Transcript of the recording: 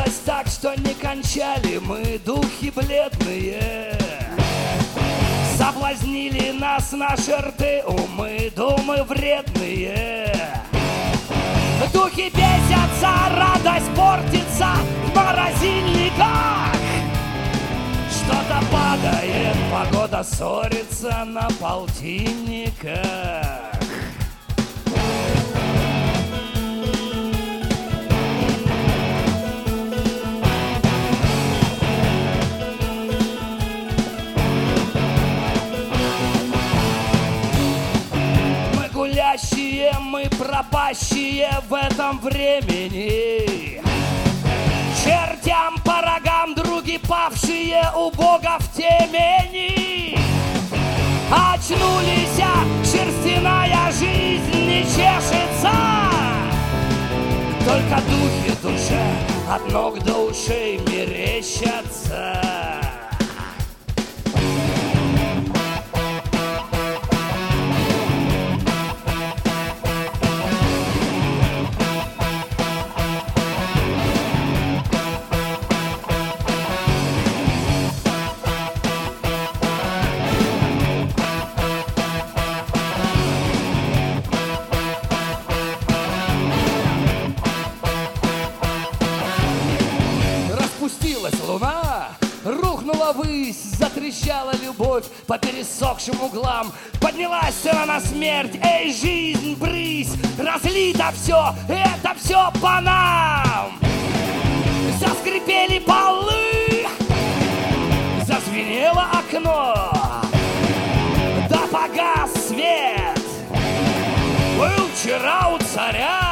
Случилось так, что не кончали мы, духи бледные. Соблазнили нас наши рты, умы, думы вредные. Духи бесятся, радость портится в морозильниках. Что-то падает, погода ссорится на полтинниках. Мы пропащие в этом времени. Чертям по рогам други павшие у Бога в темени. Очнулись, шерстяная жизнь не чешется. Только духи душе от ног до ушей мерещатся. Луна рухнула ввысь, затрещала любовь по пересохшим углам. Поднялась цена на смерть, эй, жизнь, брысь, разлито все, это все по нам. Заскрипели полы, зазвенело окно, да погас свет. Был вчера у царя